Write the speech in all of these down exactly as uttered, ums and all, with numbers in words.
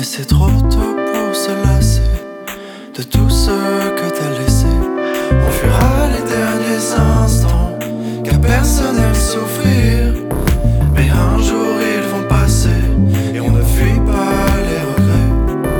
c'est trop tôt pour se lasser de tout ce que t'as laissé. On fuira les derniers instants car personne n'aime souffrir. Mais un jour ils vont passer et on ne fuit pas les regrets.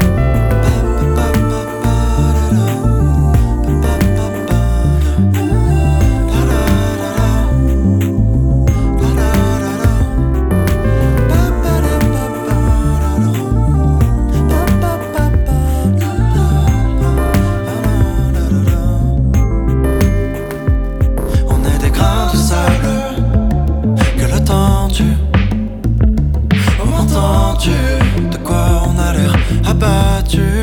On est des grains de sable que le temps tue. Oh, m'entends-tu? De quoi on a l'air abattu?